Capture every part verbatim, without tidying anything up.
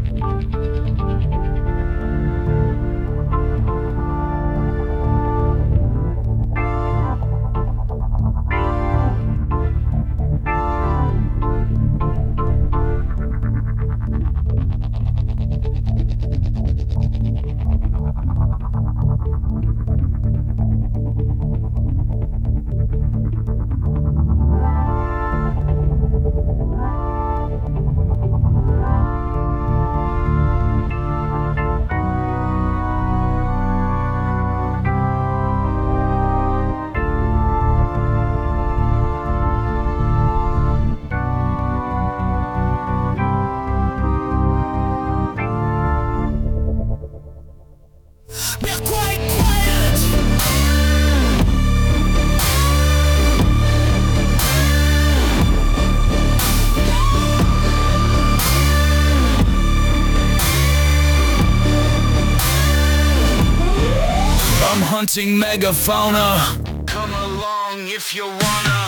Hunting megafauna. Come along if you wanna.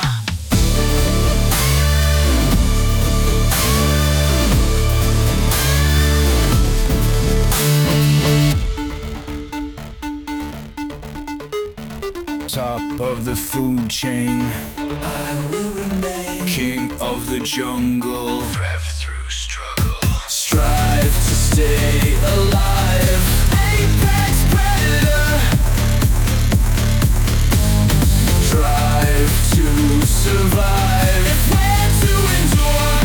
Top of the food chain, I will remain king of the jungle. Rev through struggle, strive to stay alive. Apex predator, drive to survive. If we're to endure,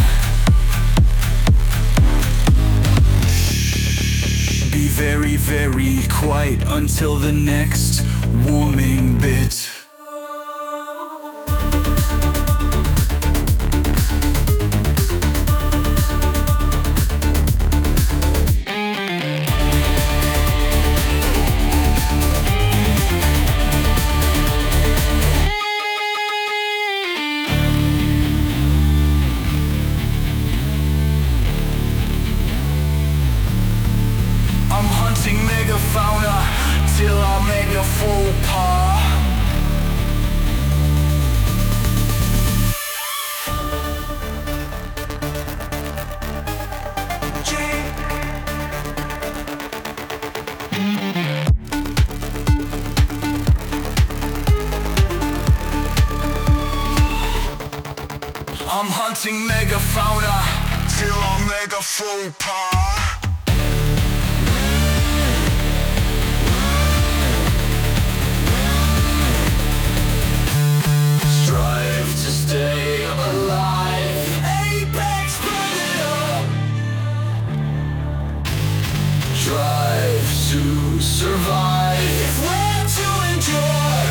be very, very quiet until the next warming bit. I'm hunting megafauna till I make a faux pas. I'm hunting megafauna till I make a faux pas. Stay alive, apex predator, drive to survive. If we're to endure,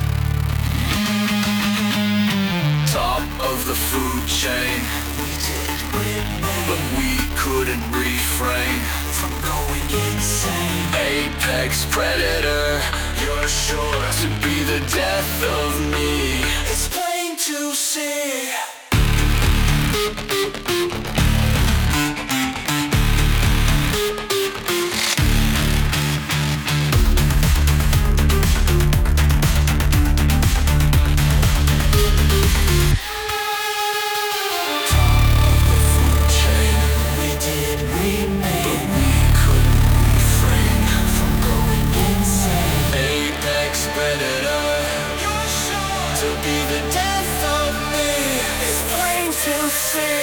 top of the food chain, we did remain, but we couldn't refrain from going insane. Apex predator, you're sure to be the death of me. It's plain to see. To be the death of me, it's plain to see.